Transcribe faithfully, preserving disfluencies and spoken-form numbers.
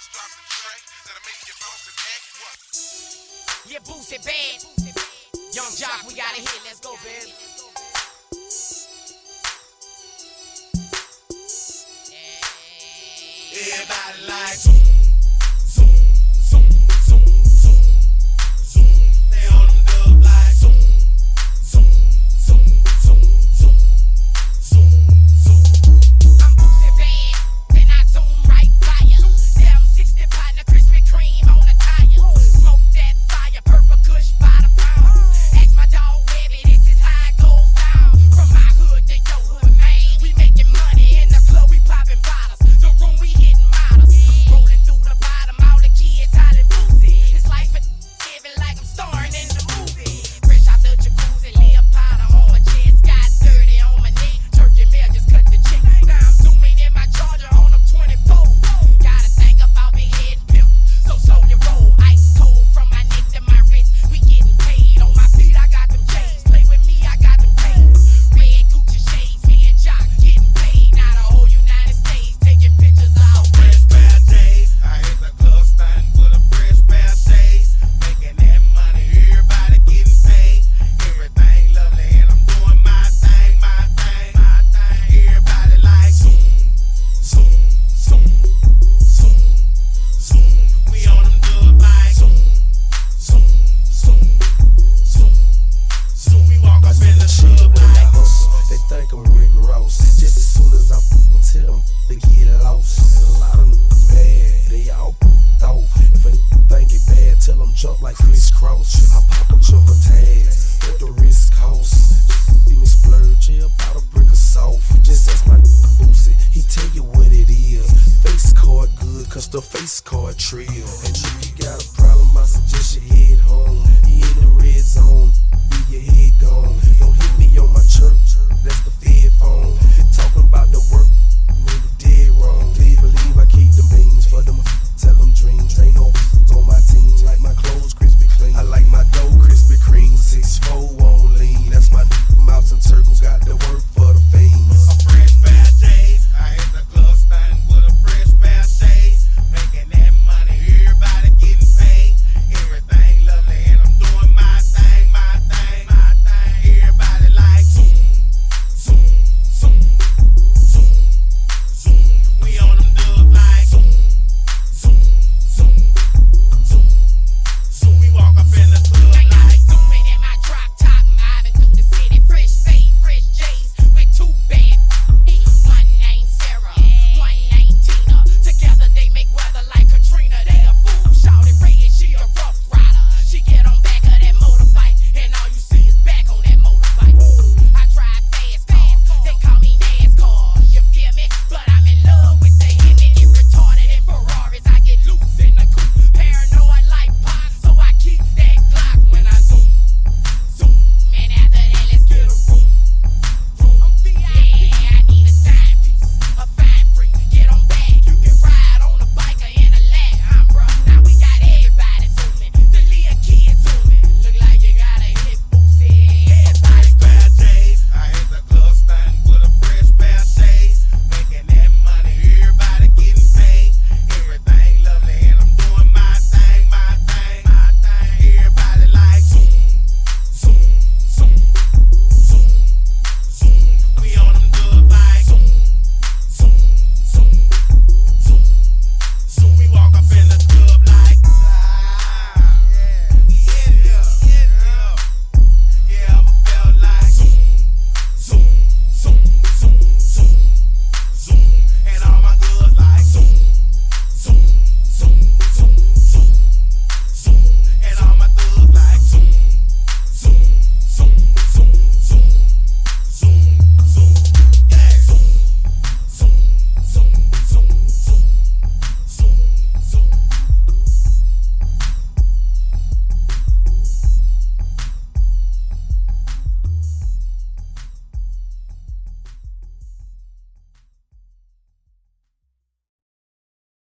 Yeah, Boosie bad. Young Jock, we gotta hit. Let's go, baby. Everybody like zoom, zoom, zoom, zoom, zoom, zoom. They on them dub like zoom, zoom, zoom, zoom, zoom, zoom, zoom. I'm Boosie bad, then I zoom right by ya. seven sixty partner, Krispy Kreme on the tire. Smoke that fire, purple kush by the pound. Ask my dog Webby, this is how it goes down. From my hood to your hood, man. We making money in the club, we popping bottles. The room we hitting models. Rolling through the bottom, all the kids hollering Boosie. It's life for living like I'm starring in the movie. Fresh out the jacuzzi, Leopard on my chest, got dirty on my knee. Turkey meal just cut the chick. Now I'm zooming in my Charger on them twenty-four. Gotta think about me head pimp, so slow your roll. Ice cold from my neck to my wrist. We getting paid. On my feet I got them J's. Play with me, I got them J's. Red Gucci shades, me and Jock getting paid. Now the whole United States taking pictures of Fresh pair of days, I hit the club stunting with a fresh pair of shades. Making that money, everybody getting paid. Everything lovely and I'm doing my thing, my thing, my thing. Everybody like zoom, zoom, zoom, zoom, zoom. We on them dub like zoom, zoom, zoom, zoom, zoom. We walk up in the club like hustle. They think I'm Rick Ross. Just as soon as I f***ing tell them, they get lost. And a lot of niggas bad, they all f***ed off. If a nigga think it bad, tell them jump like Chris Cross. I pop a jumper tags, what the risk cost. See me splurge, yeah, about a brick of salt. Just ask my nigga Boosie, he tell you what it is. Face card good, cause the face card trill. And if you got a problem, I suggest you head home. You in the red zone, leave your head gone. Don't hit me on my church, that's the Fed phone.